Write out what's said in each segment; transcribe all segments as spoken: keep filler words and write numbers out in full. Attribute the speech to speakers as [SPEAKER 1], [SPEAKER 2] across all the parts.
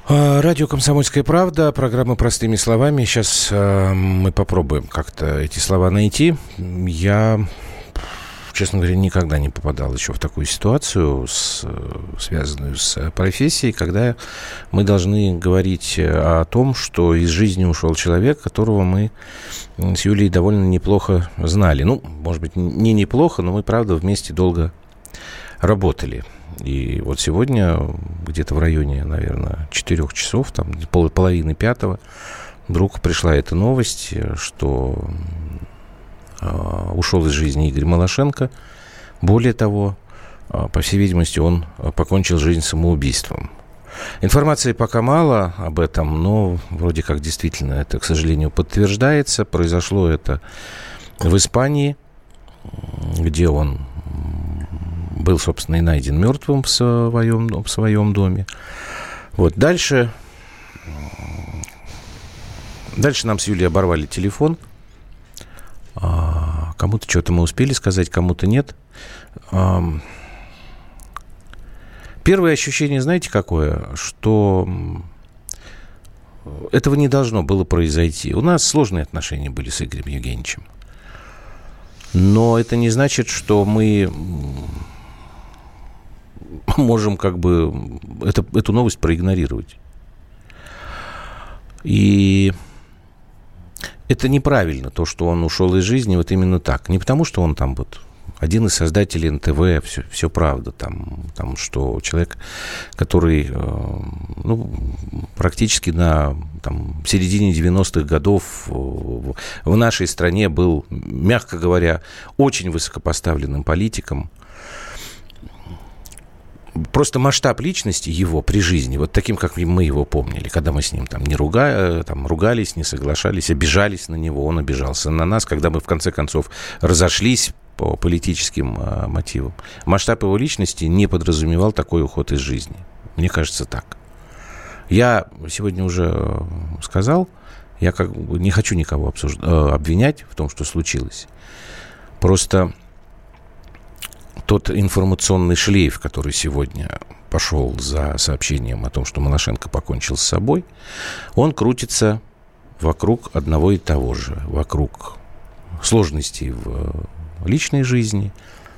[SPEAKER 1] Радио «Комсомольская правда», программа «Простыми словами». Сейчас э, мы попробуем как-то эти слова найти. Я, честно говоря, никогда не попадал еще в такую ситуацию, с, связанную с профессией, когда мы должны говорить о том, что из жизни ушел человек, которого мы с Юлией довольно неплохо знали. Ну, может быть, не неплохо, но мы, правда, вместе долго работали. И вот сегодня, где-то в районе, наверное, четырех часов, там, пол, половины пятого, вдруг пришла эта новость, что э, ушел из жизни Игорь Малашенко. Более того, э, по всей видимости, он покончил жизнь самоубийством. Информации пока мало об этом, но вроде как действительно это, к сожалению, подтверждается. Произошло это в Испании, где он был, собственно, и найден мертвым в своем, в своем доме. Вот. Дальше, дальше нам с Юлей оборвали телефон. А, кому-то что-то мы успели сказать, кому-то нет. А, первое ощущение, знаете, какое? Что этого не должно было произойти. У нас сложные отношения были с Игорем Евгеньевичем. Но это не значит, что мы можем как бы это, эту новость проигнорировать. И это неправильно, то, что он ушел из жизни вот именно так. Не потому, что он там вот один из создателей эн тэ вэ, все, все правда, там, там, что человек, который ну, практически на там, середине девяностых годов в нашей стране был, мягко говоря, очень высокопоставленным политиком. Просто масштаб личности его при жизни, вот таким, как мы его помнили, когда мы с ним там, не руга... там, ругались, не соглашались, обижались на него, он обижался на нас, когда мы в конце концов разошлись по политическим а, мотивам. Масштаб его личности не подразумевал такой уход из жизни. Мне кажется, так. Я сегодня уже сказал, я как бы не хочу никого обсуж... обвинять в том, что случилось. Просто тот информационный шлейф, который сегодня пошел за сообщением о том, что Малашенко покончил с собой, он крутится вокруг одного и того же, вокруг сложностей в личной жизни,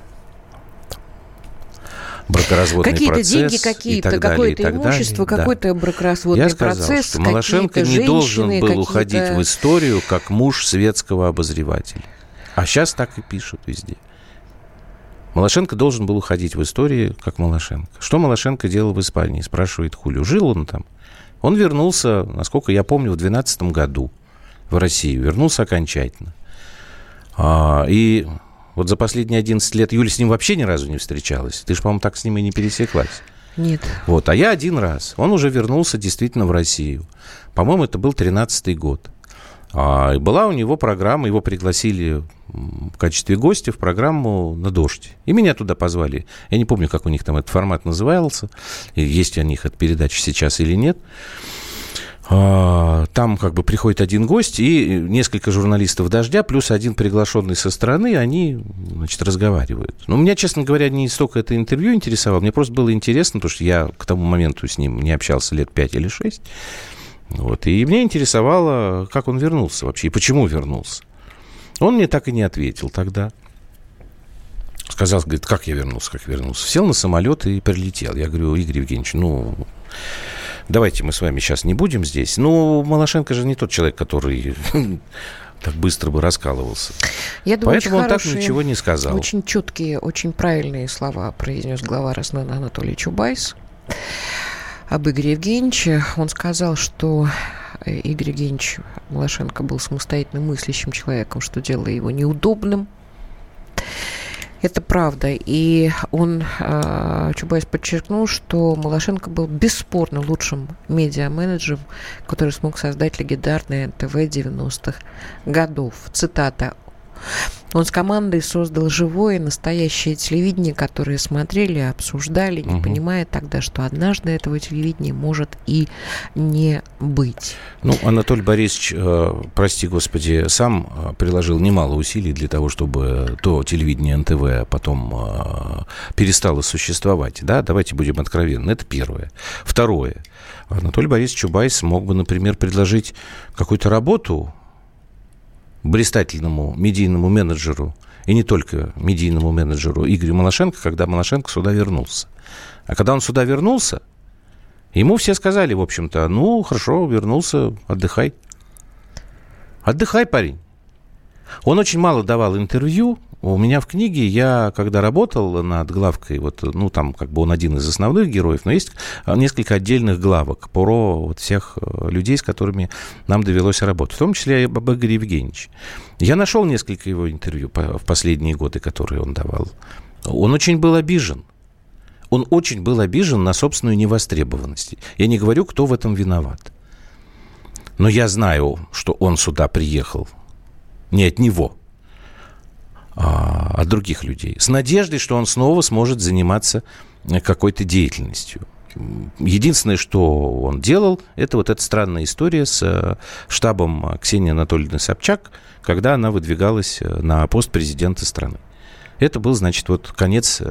[SPEAKER 1] бракоразводный
[SPEAKER 2] какие-то
[SPEAKER 1] процесс
[SPEAKER 2] деньги, какие-то,
[SPEAKER 1] и так
[SPEAKER 2] какое-то
[SPEAKER 1] далее,
[SPEAKER 2] имущество,
[SPEAKER 1] да.
[SPEAKER 2] какой-то бракоразводный
[SPEAKER 1] Я сказал,
[SPEAKER 2] процесс,
[SPEAKER 1] что Малашенко не должен был уходить в историю как муж светского обозревателя. А сейчас так и пишут везде. Малашенко должен был уходить в историю как Малашенко. Что Малашенко делал в Испании, спрашивает Хулио. Жил он там. Он вернулся, насколько я помню, в две тысячи двенадцатом году в Россию. Вернулся окончательно. А, и вот за последние одиннадцать лет Юля с ним вообще ни разу не встречалась. Ты же, по-моему, так с ним и не пересеклась.
[SPEAKER 2] Нет.
[SPEAKER 1] Вот, а я один раз. Он уже вернулся действительно в Россию. По-моему, это был тринадцатый год. А, и была у него программа, его пригласили в качестве гостя в программу «На дождь». И меня туда позвали. Я не помню, как у них там этот формат назывался, и есть у них эта передача сейчас или нет. А, там как бы приходит один гость и несколько журналистов «Дождя», плюс один приглашенный со стороны, они, значит, разговаривают. Но меня, честно говоря, не столько это интервью интересовало, мне просто было интересно, потому что я к тому моменту с ним не общался лет пять или шесть. Вот. И меня интересовало, как он вернулся вообще, и почему вернулся. Он мне так и не ответил тогда. Сказал, говорит, как я вернулся, как вернулся. Сел на самолет и прилетел. Я говорю, Игорь Евгеньевич, ну, давайте мы с вами сейчас не будем здесь. Ну, Малашенко же не тот человек, который так быстро бы раскалывался. Я думаю, поэтому он хорошие, так ничего не сказал.
[SPEAKER 2] Очень четкие, очень правильные слова произнес глава Роснана Анатолий Чубайс об Игоре Евгеньевиче. Он сказал, что Игорь Евгеньевич Малашенко был самостоятельно мыслящим человеком, что делало его неудобным. Это правда. И он, Чубайс, подчеркнул, что Малашенко был бесспорно лучшим медиа-менеджером, который смог создать легендарное эн тэ вэ девяностых годов. Цитата. Он с командой создал живое, настоящее телевидение, которое смотрели, обсуждали, не угу. понимая тогда, что однажды этого телевидения может и не быть.
[SPEAKER 1] Ну, Анатолий Борисович, э, прости господи, сам приложил немало усилий для того, чтобы то телевидение эн тэ вэ потом э, перестало существовать. Да, давайте будем откровенны. Это первое. Второе. Анатолий Борисович Чубайс мог бы, например, предложить какую-то работу блистательному медийному менеджеру, и не только медийному менеджеру Игорю Малашенко, когда Малашенко сюда вернулся. А когда он сюда вернулся, ему все сказали, в общем-то, ну, хорошо, вернулся, отдыхай. Отдыхай, парень. Он очень мало давал интервью. У меня в книге, я когда работал над главкой, вот, ну, там, как бы он один из основных героев, но есть несколько отдельных главок про вот всех людей, с которыми нам довелось работать, в том числе и об Игоре Евгеньевиче. Я нашел несколько его интервью в последние годы, которые он давал. Он очень был обижен. Он очень был обижен на собственную невостребованность. Я не говорю, кто в этом виноват. Но я знаю, что он сюда приехал не от него, от других людей, с надеждой, что он снова сможет заниматься какой-то деятельностью. Единственное, что он делал, это вот эта странная история с штабом Ксении Анатольевны Собчак, когда она выдвигалась на пост президента страны. Это был, значит, вот конец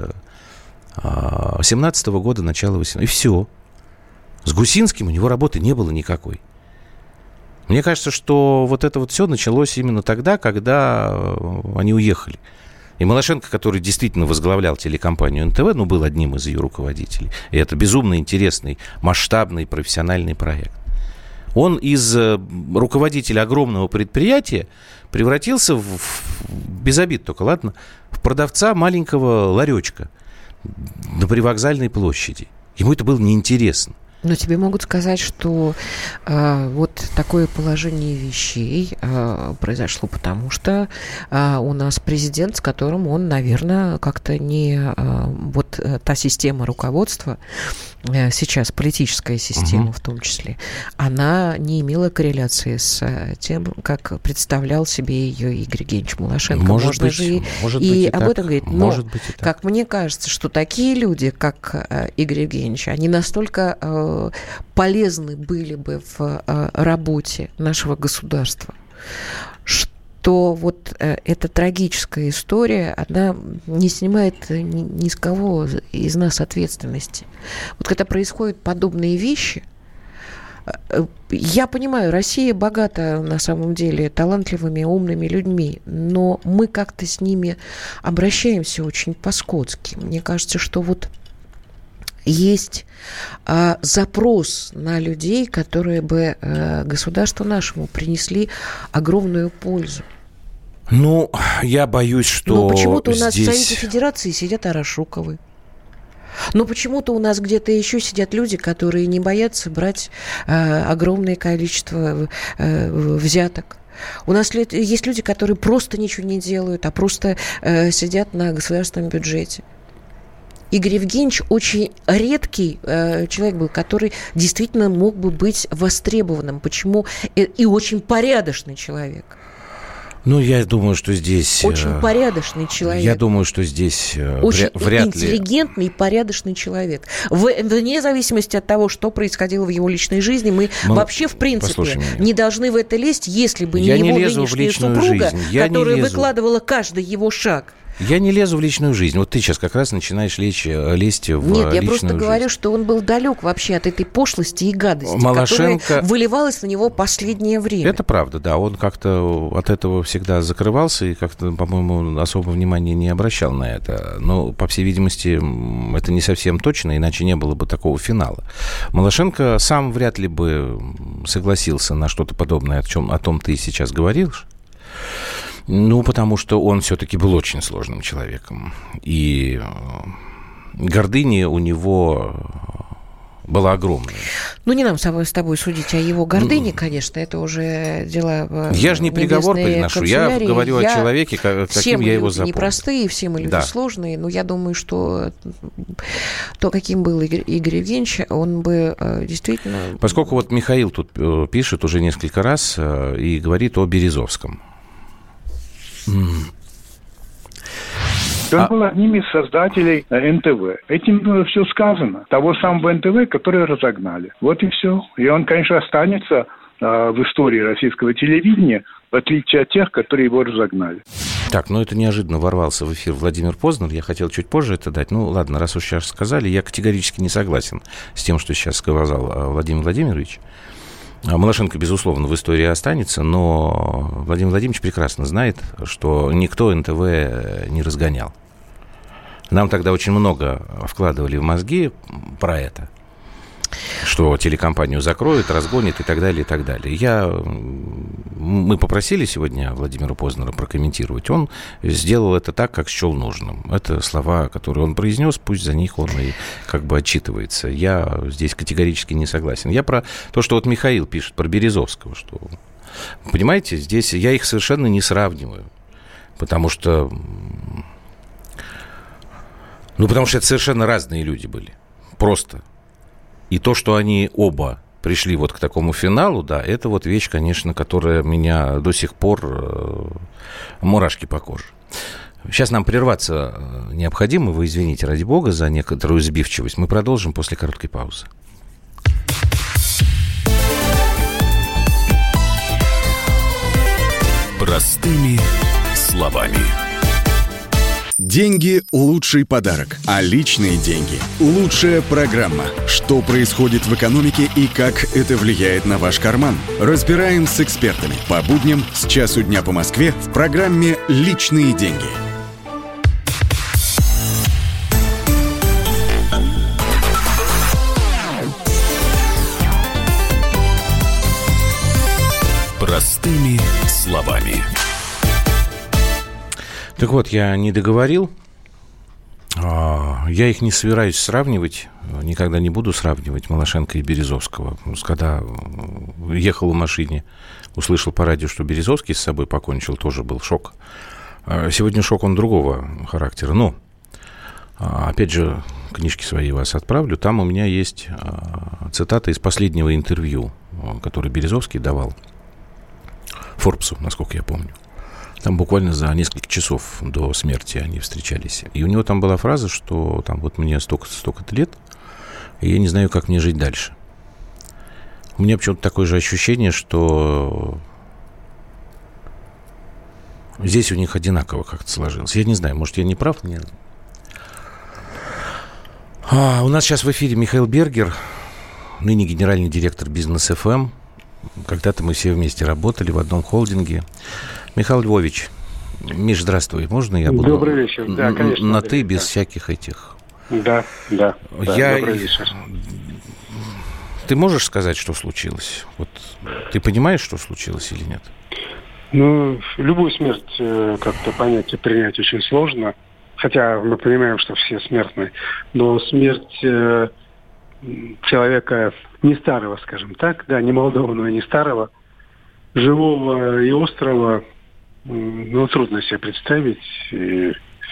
[SPEAKER 1] семнадцатого года, начало восемнадцатого. И все. С Гусинским у него работы не было никакой. Мне кажется, что вот это вот все началось именно тогда, когда они уехали. И Малашенко, который действительно возглавлял телекомпанию эн тэ вэ, ну, был одним из ее руководителей. И это безумно интересный, масштабный, профессиональный проект. Он из руководителя огромного предприятия превратился в, без обид только, ладно, в продавца маленького ларечка на привокзальной площади. Ему это было неинтересно.
[SPEAKER 2] Но тебе могут сказать, что э, вот такое положение вещей э, произошло потому, что э, у нас президент, с которым он, наверное, как-то не... Э, вот э, та система руководства, э, сейчас политическая система uh-huh. в том числе, она не имела корреляции с э, тем, как представлял себе ее Игорь Евгеньевич Малашенко.
[SPEAKER 1] Может
[SPEAKER 2] Можно
[SPEAKER 1] быть,
[SPEAKER 2] же и,
[SPEAKER 1] может
[SPEAKER 2] и
[SPEAKER 1] быть и
[SPEAKER 2] об
[SPEAKER 1] так.
[SPEAKER 2] этом говорить. Но,
[SPEAKER 1] может быть и так.
[SPEAKER 2] Как мне кажется, что такие люди, как э, Игорь Евгеньевич, они настолько... Э, полезны были бы в э, работе нашего государства, что вот э, эта трагическая история, она не снимает ни, ни с кого из нас ответственности. Вот когда происходят подобные вещи, э, я понимаю, Россия богата на самом деле талантливыми, умными людьми, но мы как-то с ними обращаемся очень по-скотски. Мне кажется, что вот есть а, запрос на людей, которые бы а, государству нашему принесли огромную пользу.
[SPEAKER 1] Ну, я боюсь, что
[SPEAKER 2] Но почему-то у нас
[SPEAKER 1] здесь...
[SPEAKER 2] в Совете Федерации сидят Арашуковы. Но почему-то у нас где-то еще сидят люди, которые не боятся брать а, огромное количество а, взяток. У нас есть люди, которые просто ничего не делают, а просто а, сидят на государственном бюджете. Игорь Евгеньевич очень редкий э, человек был, который действительно мог бы быть востребованным. Почему? И, и очень порядочный человек.
[SPEAKER 1] Ну, я думаю, что здесь...
[SPEAKER 2] Очень порядочный человек.
[SPEAKER 1] Я думаю, что здесь
[SPEAKER 2] очень
[SPEAKER 1] вряд ли...
[SPEAKER 2] интеллигентный и порядочный человек. В, вне зависимости от того, что происходило в его личной жизни, мы, мы вообще, в принципе, не должны в это лезть, если бы
[SPEAKER 1] я
[SPEAKER 2] не
[SPEAKER 1] не
[SPEAKER 2] его нынешняя супруга, которая выкладывала каждый его шаг.
[SPEAKER 1] Я не лезу в личную жизнь. Вот ты сейчас как раз начинаешь лечь, лезть в
[SPEAKER 2] Нет, я
[SPEAKER 1] личную
[SPEAKER 2] просто
[SPEAKER 1] жизнь.
[SPEAKER 2] говорю, что он был далек вообще от этой пошлости и гадости,
[SPEAKER 1] Малашенко...
[SPEAKER 2] которая выливалась на него последнее время.
[SPEAKER 1] Это правда, да. Он как-то от этого всегда закрывался и как-то, по-моему, особого внимания не обращал на это. Но, по всей видимости, это не совсем точно, иначе не было бы такого финала. Малашенко сам вряд ли бы согласился на что-то подобное, о чем, о том ты сейчас говоришь. Ну, потому что он все-таки был очень сложным человеком. И гордыня у него была огромная.
[SPEAKER 2] Ну, не нам с тобой, с тобой судить о его гордыне, конечно, это уже дела...
[SPEAKER 1] Я же не приговор приношу, я говорю я... о человеке, каким я его запомнил. Все мы люди непростые,
[SPEAKER 2] все мы люди да. сложные, но я думаю, что то, каким был Игорь, Игорь Евгеньевич, он бы действительно...
[SPEAKER 1] Поскольку вот Михаил тут пишет уже несколько раз и говорит о Березовском. Mm.
[SPEAKER 3] Он
[SPEAKER 1] а...
[SPEAKER 3] был одним из создателей эн тэ вэ. Этим все сказано. Того самого эн тэ вэ, который разогнали. Вот и все. И он, конечно, останется э, в истории российского телевидения, в отличие от тех, которые его разогнали.
[SPEAKER 1] Так, ну это неожиданно ворвался в эфир Владимир Познер. Я хотел чуть позже это дать. Ну ладно, раз уж сейчас сказали, я категорически не согласен с тем, что сейчас сказал Владимир Владимирович. Малашенко, безусловно, в истории останется, но Владимир Владимирович прекрасно знает, что никто эн тэ вэ не разгонял. Нам тогда очень много вкладывали в мозги про это, что телекомпанию закроют, разгонят и так далее, и так далее. Я... Мы попросили сегодня Владимира Познера прокомментировать. Он сделал это так, как счел нужным. Это слова, которые он произнес, пусть за них он и как бы отчитывается. Я здесь категорически не согласен. Я про то, что вот Михаил пишет про Березовского, что... Понимаете, здесь я их совершенно не сравниваю. Потому что... Ну, потому что это совершенно разные люди были. Просто... И то, что они оба пришли вот к такому финалу, да, это вот вещь, конечно, которая меня до сих пор э, мурашки по коже. Сейчас нам прерваться необходимо. Вы извините, ради бога, за некоторую сбивчивость. Мы продолжим после короткой паузы.
[SPEAKER 4] Простыми словами.
[SPEAKER 5] Деньги – лучший подарок, а личные деньги – лучшая программа. Что происходит в экономике и как это влияет на ваш карман? Разбираем с экспертами по будням с часу дня по Москве в программе «Личные деньги».
[SPEAKER 4] Простыми словами.
[SPEAKER 1] Так вот, я не договорил. Я их не собираюсь сравнивать, никогда не буду сравнивать Малашенко и Березовского. Когда ехал в машине, услышал по радио, что Березовский с собой покончил, тоже был шок. Сегодня шок он другого характера. Но, опять же, книжки свои вас отправлю. Там у меня есть цитата из последнего интервью, которое Березовский давал Форбсу, насколько я помню. Там буквально за несколько часов до смерти они встречались. И у него там была фраза, что там вот мне столько-то, столько-то лет, и я не знаю, как мне жить дальше. У меня почему-то такое же ощущение, что здесь у них одинаково как-то сложилось. Я не знаю, может, я не прав? Нет. А, у нас сейчас в эфире Михаил Бергер, ныне генеральный директор Бизнес эф эм. Когда-то мы все вместе работали в одном холдинге. Михаил Львович, Миш, здравствуй. Можно я буду...
[SPEAKER 6] Добрый вечер. Да, конечно.
[SPEAKER 1] На «ты», без всяких этих...
[SPEAKER 6] Да, да. да.
[SPEAKER 1] Я...
[SPEAKER 6] Добрый вечер.
[SPEAKER 1] Ты можешь сказать, что случилось? Вот ты понимаешь, что случилось или нет?
[SPEAKER 6] Ну, любую смерть как-то понять и принять очень сложно. Хотя мы понимаем, что все смертны. Но смерть человека не старого, скажем так, да, не молодого, но и не старого, живого и острого, ну, трудно себе представить. И,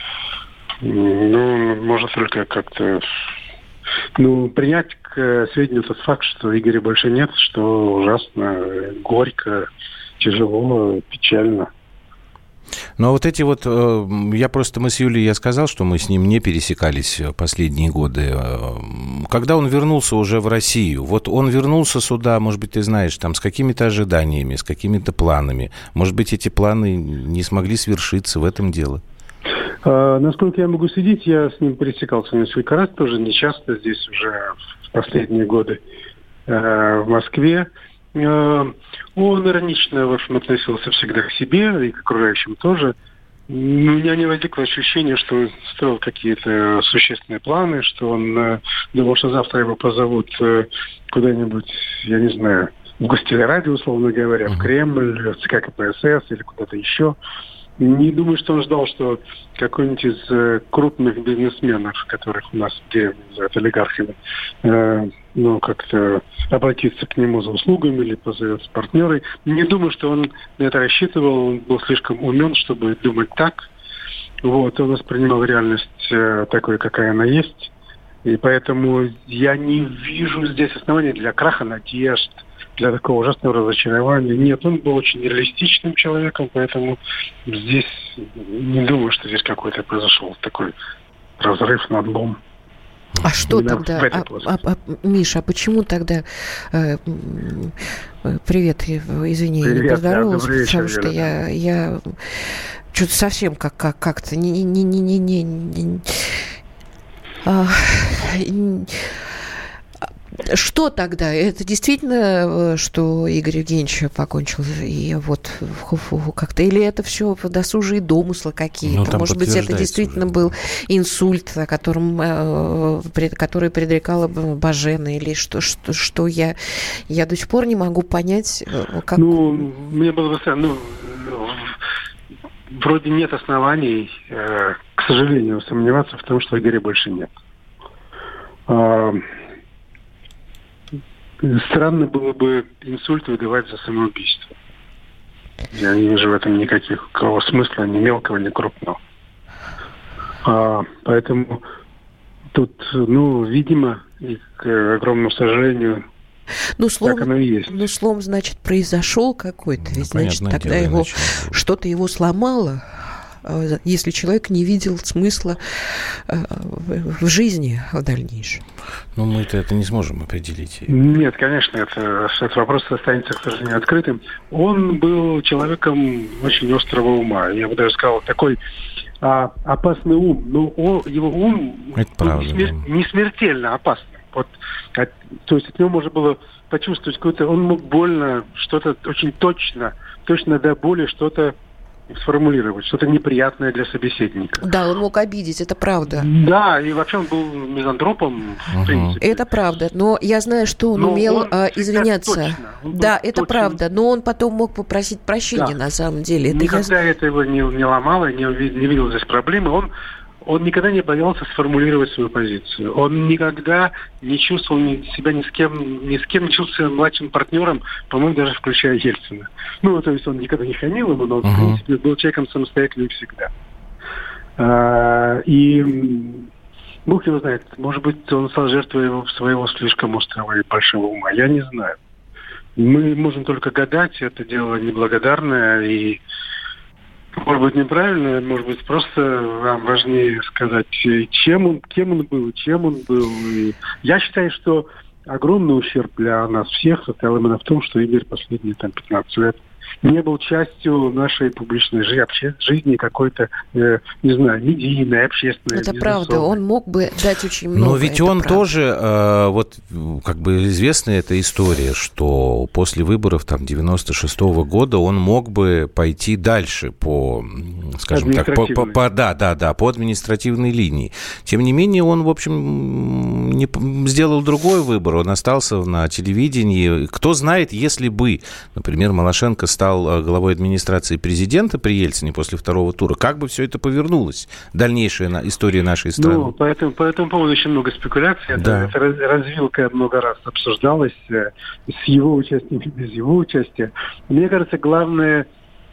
[SPEAKER 6] ну, можно только как-то, ну, принять к сведению тот факт, что Игоря больше нет, что ужасно, горько, тяжело, печально.
[SPEAKER 1] Ну, а вот эти вот... Я просто... Мы с Юлей, я сказал, что мы с ним не пересекались последние годы. Когда он вернулся уже в Россию, вот он вернулся сюда, может быть, ты знаешь, там, с какими-то ожиданиями, с какими-то планами. Может быть, эти планы не смогли свершиться, в этом дело.
[SPEAKER 6] А, насколько я могу судить, я с ним пересекался несколько раз, тоже не часто, здесь уже в последние годы э, в Москве. Он иронично, в общем, относился всегда к себе и к окружающим тоже. У меня не возникло ощущения, что он строил какие-то существенные планы, что он думал, что завтра его позовут куда-нибудь, я не знаю, в гостелерадио, условно говоря, в Кремль, в ЦК ка пэ эс эс или куда-то еще. Не думаю, что он ждал, что какой-нибудь из крупных бизнесменов, которых у нас в деревне называют олигархами, э, ну, как-то обратится к нему за услугами или позовет с партнерой. Не думаю, что он на это рассчитывал. Он был слишком умен, чтобы думать так. Вот, он воспринимал реальность э, такой, какая она есть. И поэтому я не вижу здесь оснований для краха надежд, для такого ужасного разочарования. Нет, он был очень реалистичным человеком, поэтому здесь не думаю, что здесь какой-то произошел такой разрыв, надлом.
[SPEAKER 2] А что
[SPEAKER 6] Именно
[SPEAKER 2] тогда, а, а, а, Миша, а почему тогда, э, привет, извини,
[SPEAKER 6] привет,
[SPEAKER 2] я не поздоровалась,
[SPEAKER 6] да, вечер,
[SPEAKER 2] потому что я, я что-то совсем как, как, как-то не, не, не, не, не, не, а, что тогда? Это действительно, что Игорь Евгеньевич покончил и вот как-то, или это все досужие домыслы какие-то? Ну, может быть, это действительно уже был инсульт, о котором, который предрекала Бажена, или что, что, что я, я до сих пор не могу понять, как...
[SPEAKER 6] Ну, мне было бы странно, ну, вроде нет оснований, к сожалению, сомневаться в том, что Игоря больше нет. Странно было бы инсульт выдавать за самоубийство. Я не вижу в этом никакого смысла, ни мелкого, ни крупного. А, поэтому тут, ну, видимо, и к огромному сожалению,
[SPEAKER 2] ну, слом,
[SPEAKER 6] так оно и есть.
[SPEAKER 2] Ну, слом, значит, произошел какой-то. Ведь, ну, значит, тогда дело, его иначе... что-то его сломало, если человек не видел смысла в жизни в дальнейшем.
[SPEAKER 1] Ну, мы-то это не сможем определить.
[SPEAKER 6] Нет, конечно, это, этот вопрос останется, к сожалению, открытым. Он был человеком очень острого ума. Я бы даже сказал, такой а, опасный ум. Но он, его ум
[SPEAKER 1] это правда,
[SPEAKER 6] не, смер... не смертельно опасный. Вот, от, то есть от него можно было почувствовать какой-то... Он мог больно, что-то очень точно, точно до боли, что-то сформулировать, что-то неприятное для собеседника.
[SPEAKER 2] Да, он мог обидеть, это правда.
[SPEAKER 6] Да, и вообще он был мизантропом, uh-huh. в принципе.
[SPEAKER 2] Это правда, но я знаю, что он но умел он а, извиняться. Да, это точно. Правда, но он потом мог попросить прощения, да. На самом деле. Это
[SPEAKER 6] никогда
[SPEAKER 2] я...
[SPEAKER 6] это его не, не ломало, не, не видел здесь проблемы. Он Он никогда не боялся сформулировать свою позицию. Он никогда не чувствовал ни, себя ни с кем, ни с кем не чувствовал себя младшим партнером, по-моему, даже включая Ельцина. Ну, то есть он никогда не хамил ему, но он, uh-huh. в принципе, был человеком самостоятельным всегда. А, и Бог его знает, может быть, он стал жертвой своего слишком острого и большого ума. Я не знаю. Мы можем только гадать, это дело неблагодарное и... Может быть, неправильно, может быть, просто вам важнее сказать, чем он, кем он был, чем он был. И я считаю, что огромный ущерб для нас всех состоял именно в том, что Игорь последние там, пятнадцать лет не был частью нашей публичной жизни, обще, жизни какой-то, э, не знаю, медийной, общественной.
[SPEAKER 2] Это правда, он мог бы дать очень много.
[SPEAKER 1] Но ведь он правда. тоже, э, вот как бы известна эта история, что после выборов там девяносто шестого года он мог бы пойти дальше по, скажем так, по, по, по, да, да, да, по административной линии. Тем не менее, он, в общем, не, сделал другой выбор, он остался на телевидении. Кто знает, если бы, например, Малашенко стал главой администрации президента при Ельцине после второго тура, как бы все это повернулось? Дальнейшая история нашей страны.
[SPEAKER 6] Ну, по этому, по этому поводу очень много спекуляций.
[SPEAKER 1] Да.
[SPEAKER 6] Это, это развилка много раз обсуждалась с его участием и без его участия. Мне кажется, главная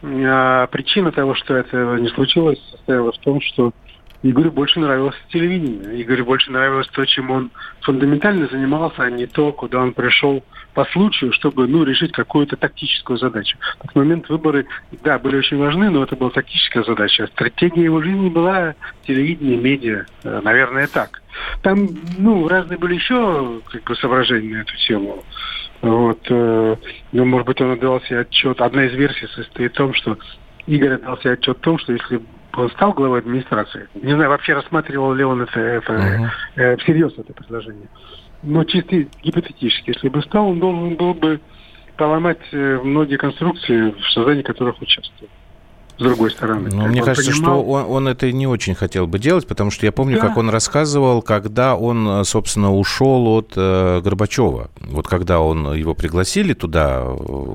[SPEAKER 6] а, причина того, что это не случилось, состояла в том, что Игорю больше нравилось телевидение. Игорю больше нравилось то, чем он фундаментально занимался, а не то, куда он пришел по случаю, чтобы, ну, решить какую-то тактическую задачу. В тот момент выборы, да, были очень важны, но это была тактическая задача. Стратегия его жизни была телевидение, медиа, наверное, так. Там, ну, разные были еще, как бы, соображения на эту тему. Вот, э, ну, может быть, он отдал себе отчет. Одна из версий состоит в том, что Игорь отдал себе отчет в том, что если он стал главой администрации. Не знаю, вообще рассматривал ли он это, это uh-huh. э, всерьез, это предложение. Но чисто гипотетически, если бы стал, он должен был бы поломать э, многие конструкции, в создании которых участвовал. С другой стороны.
[SPEAKER 1] Ну, мне кажется, понимал... что он, он это не очень хотел бы делать, потому что я помню, да. как он рассказывал, когда он, собственно, ушел от э, Горбачева. Вот когда он, его пригласили туда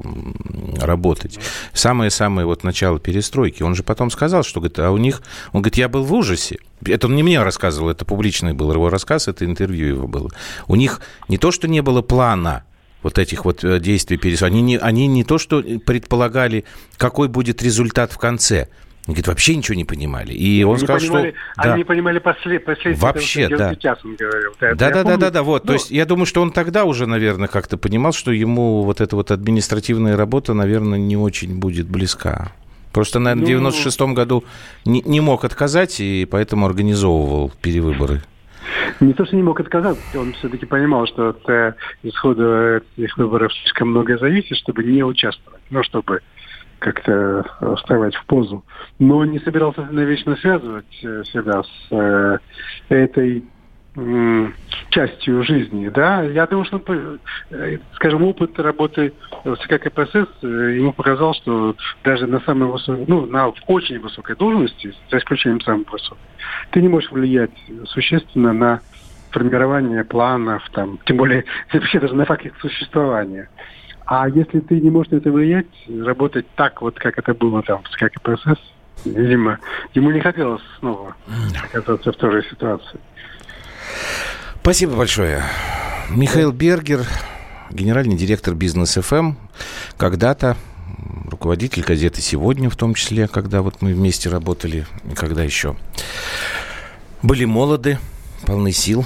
[SPEAKER 1] э, работать, самое-самое вот начало перестройки, он же потом сказал, что, говорит, а у них, он говорит, я был в ужасе. Это он не мне рассказывал, это публичный был его рассказ, это интервью его было. У них не то, что не было плана вот этих вот действий перестройки, они не, они не то, что предполагали, какой будет результат в конце. Говорит, вообще ничего не понимали. И он
[SPEAKER 6] не
[SPEAKER 1] сказал,
[SPEAKER 6] понимали,
[SPEAKER 1] что...
[SPEAKER 6] Они
[SPEAKER 1] да.
[SPEAKER 6] не понимали после, последствия
[SPEAKER 1] вообще,
[SPEAKER 6] того, что
[SPEAKER 1] да.
[SPEAKER 6] сейчас он говорил.
[SPEAKER 1] Да,
[SPEAKER 6] Это
[SPEAKER 1] да, да,
[SPEAKER 6] помню.
[SPEAKER 1] да, да, вот.
[SPEAKER 6] Ну,
[SPEAKER 1] то есть я думаю, что он тогда уже, наверное, как-то понимал, что ему вот эта вот административная работа, наверное, не очень будет близка. Просто, наверное, в девяносто шестом году не, не мог отказать, и поэтому организовывал перевыборы.
[SPEAKER 6] Не то, что не мог отказаться, он все-таки понимал, что от э, исхода этих выборов слишком многое зависит, чтобы не участвовать, ну, чтобы как-то вставать в позу. Но не собирался навечно связывать себя с э, этой э, частью жизни, да. Я думаю, что, э, скажем, опыт работы в ЦК КПСС э, ему показал, что даже на самой высокой, ну, на очень высокой должности, за исключением самой высокой, ты не можешь влиять существенно на формирование планов, там, тем более вообще даже на факт их существования. А если ты не можешь на это влиять, работать так, вот как это было там в ЦК КПСС, видимо, ему не хотелось снова оказаться в той же ситуации.
[SPEAKER 1] Спасибо большое. Михаил Бергер, генеральный директор Бизнес эф эм, когда-то руководитель газеты «Сегодня», в том числе, когда вот мы вместе работали, и когда еще были молоды, полны сил.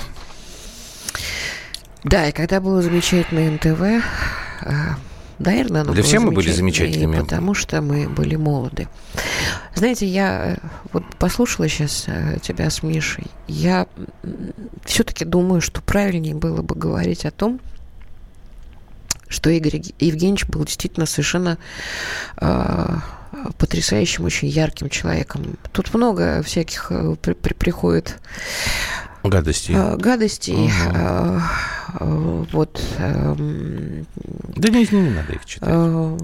[SPEAKER 2] Да, и когда было замечательное эн тэ вэ, наверное, оно
[SPEAKER 1] Для
[SPEAKER 2] было
[SPEAKER 1] всех мы были замечательными.
[SPEAKER 2] Потому что мы были молоды. Знаете, я вот послушала сейчас тебя с Мишей. Я все-таки думаю, что правильнее было бы говорить о том, что Игорь Евгеньевич был действительно совершенно э, потрясающим, очень ярким человеком. Тут много всяких э, при, при, приходит...
[SPEAKER 1] Гадостей.
[SPEAKER 2] Э, гадостей.
[SPEAKER 1] Угу.
[SPEAKER 2] Э, э, вот. Э,
[SPEAKER 1] да не, не надо их читать. Э,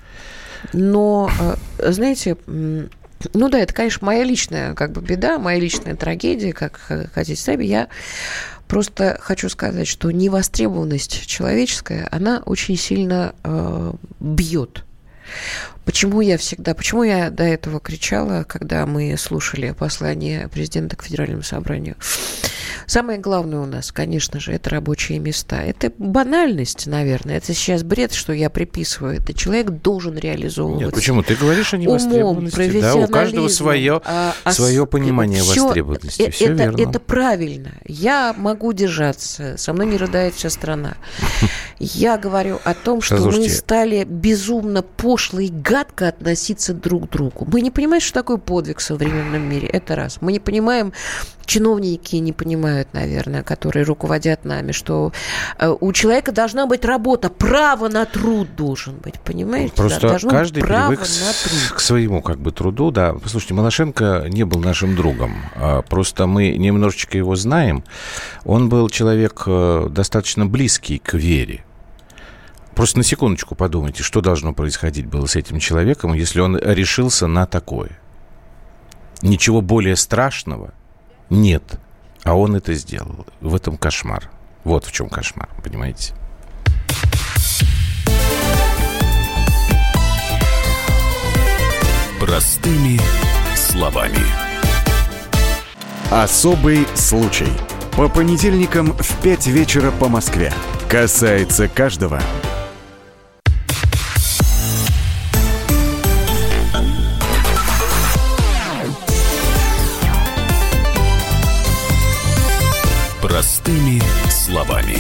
[SPEAKER 2] но, э, знаете, э, ну да, это, конечно, моя личная как бы беда, моя личная трагедия, как хотите сами. Я просто хочу сказать, что невостребованность человеческая, она очень сильно э, бьет. Почему я всегда, почему я до этого кричала, когда мы слушали послание президента к Федеральному собранию? Самое главное у нас, конечно же, это рабочие места. Это банальность, наверное. Это сейчас бред, что я приписываю. Это человек должен реализовываться.
[SPEAKER 1] Нет, почему? Ты говоришь о невостребованности.
[SPEAKER 2] Умом,
[SPEAKER 1] да, у каждого свое, а, свое а, понимание все, востребованности.
[SPEAKER 2] Это,
[SPEAKER 1] все верно.
[SPEAKER 2] Это правильно. Я могу держаться. Со мной не рыдает вся страна. Я говорю о том, что мы стали безумно пошло и гадко относиться друг к другу. Мы не понимаем, что такое подвиг в современном мире. Это раз. Мы не понимаем, чиновники не понимают, наверное, которые руководят нами, что у человека должна быть работа, право на труд должен быть, понимаете?
[SPEAKER 1] Просто
[SPEAKER 2] да,
[SPEAKER 1] каждый привык к своему как бы труду, да. Послушайте, Малашенко не был нашим другом, просто мы немножечко его знаем. Он был человек достаточно близкий к вере. Просто на секундочку подумайте, что должно происходить было с этим человеком, если он решился на такое. Ничего более страшного нет. А он это сделал. В этом кошмар. Вот в чем кошмар, понимаете?
[SPEAKER 4] Простыми словами.
[SPEAKER 5] Особый случай. По понедельникам в пять вечера по Москве. Касается каждого.
[SPEAKER 4] Простыми словами.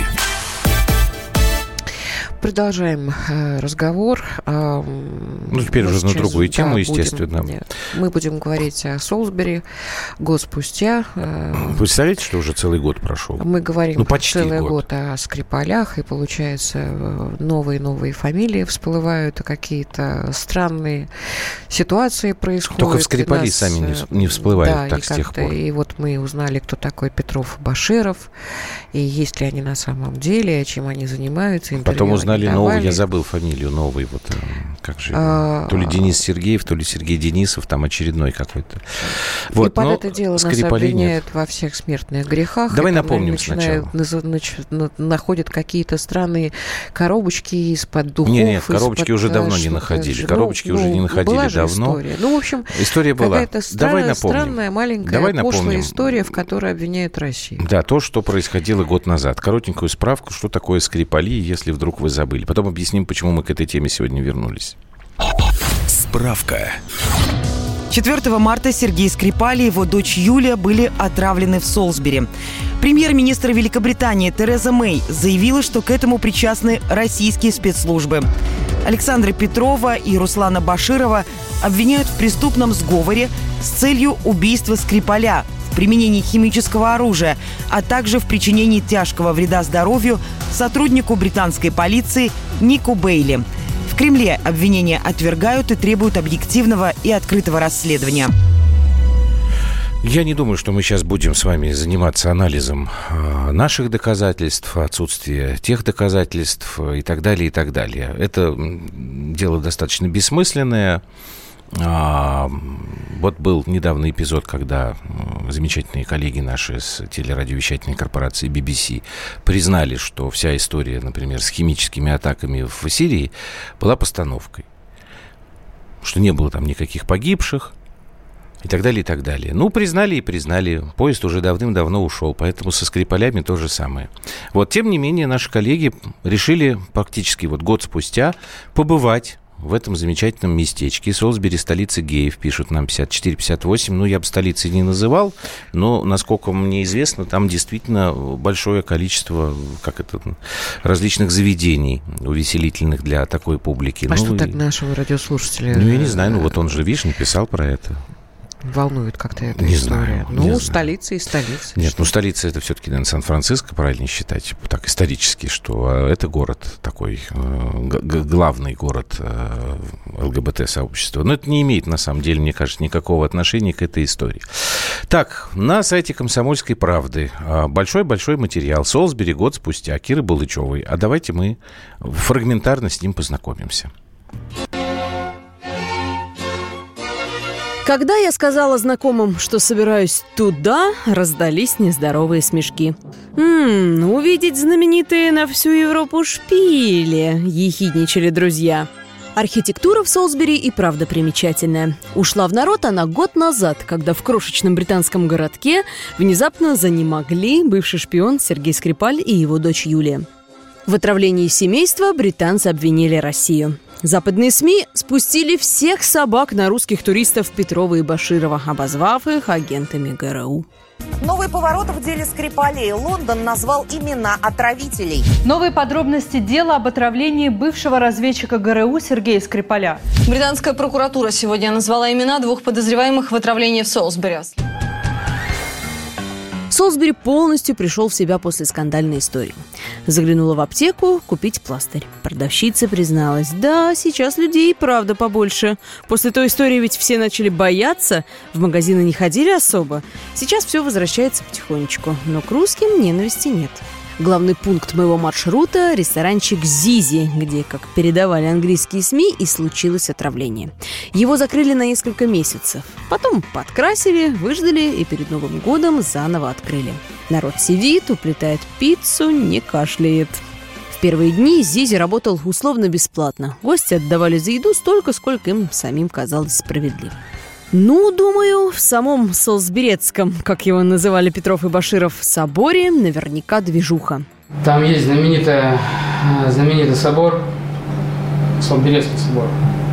[SPEAKER 2] Продолжаем э, разговор. Э,
[SPEAKER 1] ну, теперь уже
[SPEAKER 2] сейчас,
[SPEAKER 1] на другую тему,
[SPEAKER 2] да,
[SPEAKER 1] естественно.
[SPEAKER 2] Будем, мы будем говорить о Солсбери год спустя. Э,
[SPEAKER 1] Вы представляете, что уже целый год прошел?
[SPEAKER 2] Мы говорим
[SPEAKER 1] ну, почти
[SPEAKER 2] целый
[SPEAKER 1] год.
[SPEAKER 2] год о Скрипалях, и, получается, новые-новые фамилии всплывают, какие-то странные ситуации происходят.
[SPEAKER 1] Только в Скрипали нас, сами не, не всплывают
[SPEAKER 2] да,
[SPEAKER 1] так с тех пор.
[SPEAKER 2] И вот мы узнали, кто такой Петров и Баширов, и есть ли они на самом деле, чем они занимаются.
[SPEAKER 1] Потом узнали новый, я забыл фамилию, новый, вот, как же, а, то ли Денис Сергеев, то ли Сергей Денисов, там очередной какой-то. Вот,
[SPEAKER 2] и под это дело нас обвиняют нет. во всех смертных грехах.
[SPEAKER 1] Давай напомним сначала.
[SPEAKER 2] Находят какие-то странные коробочки из-под духов.
[SPEAKER 1] Нет, нет, коробочки уже давно не находили.
[SPEAKER 2] Ну,
[SPEAKER 1] коробочки ну, уже не находили
[SPEAKER 2] была
[SPEAKER 1] давно.
[SPEAKER 2] История. Ну, в общем,
[SPEAKER 1] история была.
[SPEAKER 2] Какая-то странная, Давай странная, маленькая,
[SPEAKER 1] Давай
[SPEAKER 2] пошлая
[SPEAKER 1] напомним.
[SPEAKER 2] история, в которой обвиняют Россию.
[SPEAKER 1] Да, то, что происходило год назад. Коротенькую справку, что такое Скрипали, если вдруг вы забыли. Потом объясним, почему мы к этой теме сегодня вернулись.
[SPEAKER 4] Справка.
[SPEAKER 7] четвёртого марта Сергей Скрипаль и его дочь Юлия были отравлены в Солсбери. Премьер-министр Великобритании Тереза Мэй заявила, что к этому причастны российские спецслужбы. Александра Петрова и Руслана Баширова обвиняют в преступном сговоре с целью убийства Скрипаля, в применении химического оружия, а также в причинении тяжкого вреда здоровью сотруднику британской полиции Нику Бейли. В Кремле обвинения отвергают и требуют объективного и открытого расследования.
[SPEAKER 1] Я не думаю, что мы сейчас будем с вами заниматься анализом наших доказательств, отсутствия тех доказательств и так далее, и так далее. Это дело достаточно бессмысленное. Вот был недавно эпизод, когда замечательные коллеги наши с телерадиовещательной корпорации би би си признали, что вся история, например, с химическими атаками в Сирии была постановкой. Что не было там никаких погибших и так далее, и так далее. Ну, признали и признали. Поезд уже давным-давно ушел, поэтому со Скрипалями то же самое. Вот, тем не менее, наши коллеги решили практически вот год спустя побывать в этом замечательном местечке. Солсбери, столица геев, пишут нам пятьдесят четыре пятьдесят восемь. Ну, я бы столицей не называл, но, насколько мне известно, там действительно большое количество, как это, различных заведений увеселительных для такой публики.
[SPEAKER 2] А
[SPEAKER 1] ну,
[SPEAKER 2] что
[SPEAKER 1] и...
[SPEAKER 2] так нашего радиослушателя?
[SPEAKER 1] Ну, я не знаю, ну вот он же, видишь, написал про это.
[SPEAKER 2] Волнует как-то эта
[SPEAKER 1] не
[SPEAKER 2] история.
[SPEAKER 1] Знаю,
[SPEAKER 2] ну,
[SPEAKER 1] не
[SPEAKER 2] столица и столица.
[SPEAKER 1] Нет,
[SPEAKER 2] что?
[SPEAKER 1] ну столица это все-таки, наверное, Сан-Франциско, правильно считать, так исторически, что это город такой, г- главный город ЛГБТ-сообщества. Но это не имеет, на самом деле, мне кажется, никакого отношения к этой истории. Так, на сайте «Комсомольской правды» большой-большой материал. Солсбери год спустя. Киры Балычевой. А давайте мы фрагментарно с ним познакомимся.
[SPEAKER 8] Когда я сказала знакомым, что собираюсь туда, раздались нездоровые смешки. «Ммм, увидеть знаменитые на всю Европу шпили», – ехидничали друзья. Архитектура в Солсбери и правда примечательная. Ушла в народ она год назад, когда в крошечном британском городке внезапно занемогли бывший шпион Сергей Скрипаль и его дочь Юлия. В отравлении семейства британцы обвинили Россию. Западные СМИ спустили всех собак на русских туристов Петрова и Баширова, обозвав их агентами ГРУ.
[SPEAKER 9] Новый поворот в деле Скрипалей. Лондон назвал имена отравителей.
[SPEAKER 10] Новые подробности дела об отравлении бывшего разведчика ГРУ Сергея Скрипаля.
[SPEAKER 11] Британская прокуратура сегодня назвала имена двух подозреваемых в отравлении в Солсбери.
[SPEAKER 8] Солсбери полностью пришел в себя после скандальной истории. Заглянула в аптеку купить пластырь. Продавщица призналась: да, сейчас людей правда побольше. После той истории ведь все начали бояться, в магазины не ходили особо. Сейчас все возвращается потихонечку, но к русским ненависти нет. Главный пункт моего маршрута – ресторанчик «Зизи», где, как передавали английские СМИ, и случилось отравление. Его закрыли на несколько месяцев. Потом подкрасили, выждали и перед Новым годом заново открыли. Народ сидит, уплетает пиццу, не кашляет. В первые дни «Зизи» работал условно бесплатно. Гости отдавали за еду столько, сколько им самим казалось справедливым. Ну, думаю, в самом Солсберецком, как его называли Петров и Баширов, соборе наверняка движуха.
[SPEAKER 12] Там есть знаменитый, знаменитый собор, Солсберецкий собор.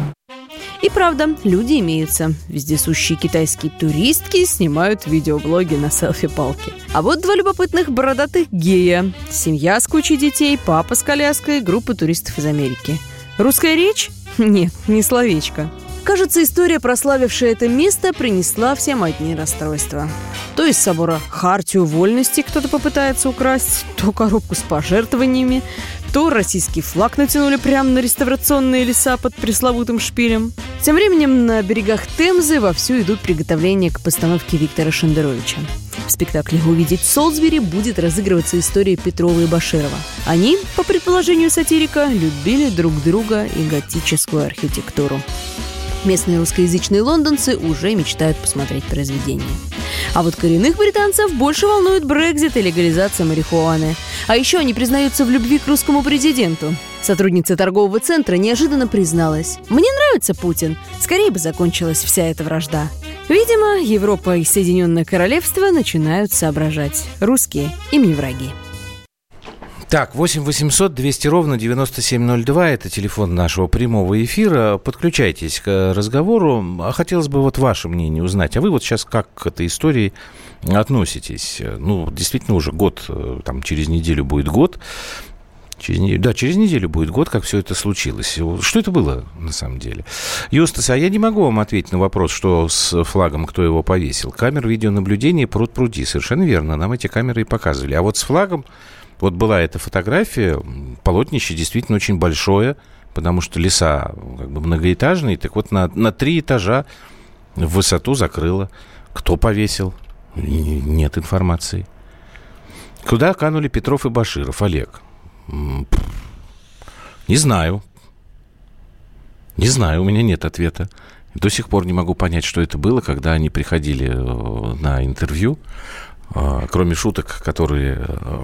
[SPEAKER 8] И правда, люди имеются. Вездесущие китайские туристки снимают видеоблоги на селфи-палке. А вот два любопытных бородатых гея. Семья с кучей детей, папа с коляской, группа туристов из Америки. Русская речь? Нет, не словечко. Кажется, история, прославившая это место, принесла всем одни расстройства. То из собора хартию вольности кто-то попытается украсть, то коробку с пожертвованиями, то российский флаг натянули прямо на реставрационные леса под пресловутым шпилем. Тем временем на берегах Темзы вовсю идут приготовления к постановке Виктора Шендеровича. В спектакле «Увидеть Солсбери» будет разыгрываться история Петрова и Баширова. Они, по предположению сатирика, любили друг друга и готическую архитектуру. Местные русскоязычные лондонцы уже мечтают посмотреть произведение. А вот коренных британцев больше волнует Брексит и легализация марихуаны. А еще они признаются в любви к русскому президенту. Сотрудница торгового центра неожиданно призналась: «Мне нравится Путин. Скорее бы закончилась вся эта вражда». Видимо, Европа и Соединенное Королевство начинают соображать. Русские им не враги.
[SPEAKER 1] Так, восемь восемьсот двести ровно девяносто семь ноль два, это телефон нашего прямого эфира. Подключайтесь к разговору. Хотелось бы вот ваше мнение узнать. А вы вот сейчас как к этой истории относитесь? Ну, действительно, уже год, там, через неделю будет год. Через неделю, да, через неделю будет год, как все это случилось. Что это было, на самом деле? Юстас, а я не могу вам ответить на вопрос, что с флагом, кто его повесил. Камер видеонаблюдения пруд-пруди. Совершенно верно, нам эти камеры и показывали. А вот с флагом, вот была эта фотография, полотнище действительно очень большое, потому что леса как бы многоэтажные. Так вот, на, на три этажа в высоту закрыло. Кто повесил? Нет информации. Куда канули Петров и Баширов, Олег? Не знаю. Не знаю, у меня нет ответа. До сих пор не могу понять, что это было, когда они приходили на интервью. Кроме шуток, которые